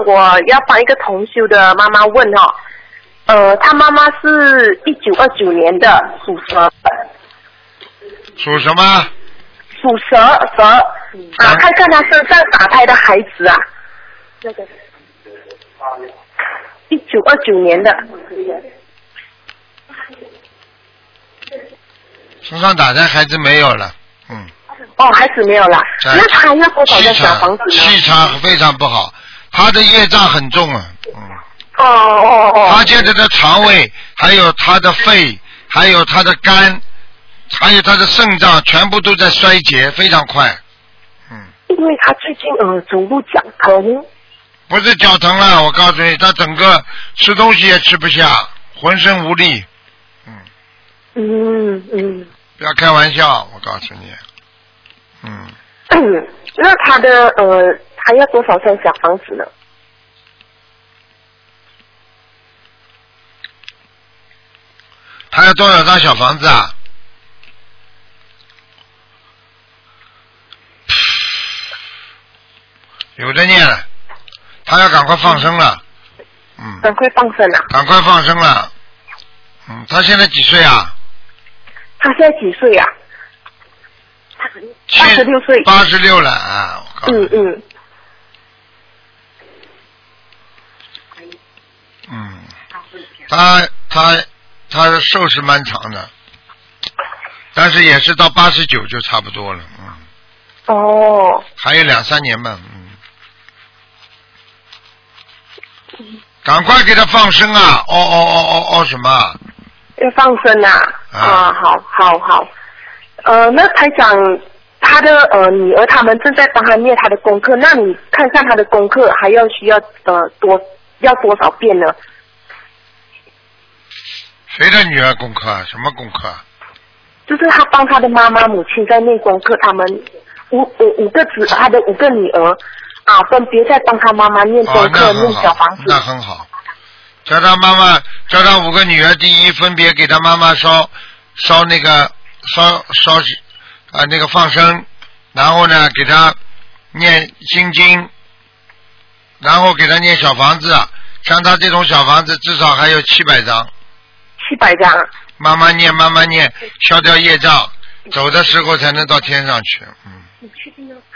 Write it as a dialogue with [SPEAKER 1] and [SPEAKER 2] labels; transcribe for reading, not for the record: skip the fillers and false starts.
[SPEAKER 1] 我要帮一个同修的妈妈问哦，她妈妈是1929年的，属蛇。
[SPEAKER 2] 属什么？
[SPEAKER 1] 属蛇啊，看看她身上打胎的孩子啊。那个1929年的。
[SPEAKER 2] 身上打胎孩子没有了，
[SPEAKER 1] 哦，孩子没有了，那他要多少个小房子呢？
[SPEAKER 2] 气场非常不好，他的业障很重啊，他现在的肠胃，还有他的肺，还有他的肝，还有他的肾脏，全部都在衰竭，非常快。
[SPEAKER 1] 因为他最近走路脚疼。
[SPEAKER 2] 不是脚疼了，我告诉你，他整个吃东西也吃不下，浑身无力。不要开玩笑，我告诉你。
[SPEAKER 1] 那他的他要多少间小房子呢？
[SPEAKER 2] 他要多少张小房子啊？有的念了，他要赶快放生了。
[SPEAKER 1] 赶快放生了。
[SPEAKER 2] 赶快放生了。他现在几岁啊？
[SPEAKER 1] 他现在几岁啊？86岁。
[SPEAKER 2] 86了啊！我告诉你。他的寿是蛮长的，但是也是到89就差不多了。还有2-3年吧。赶快给他放生啊！什么？
[SPEAKER 1] 要放生啊！好。那台长，他的女儿他们正在帮他念他的功课，那你看看他的功课还需要多少遍呢？
[SPEAKER 2] 谁的女儿功课啊？什么功课啊？
[SPEAKER 1] 就是他帮他的妈妈母亲在念功课，他们五个他的5个女儿分别在帮他妈妈念功课，念小房子。
[SPEAKER 2] 那很好，叫他5个女儿，第一分别给他妈妈烧那个那个放生，然后呢给他念心经，然后给他念小房子，像他这种小房子至少还有700张。
[SPEAKER 1] 700张。
[SPEAKER 2] 慢慢念，消掉业障，走的时候才能到天上去。
[SPEAKER 1] 你确定吗？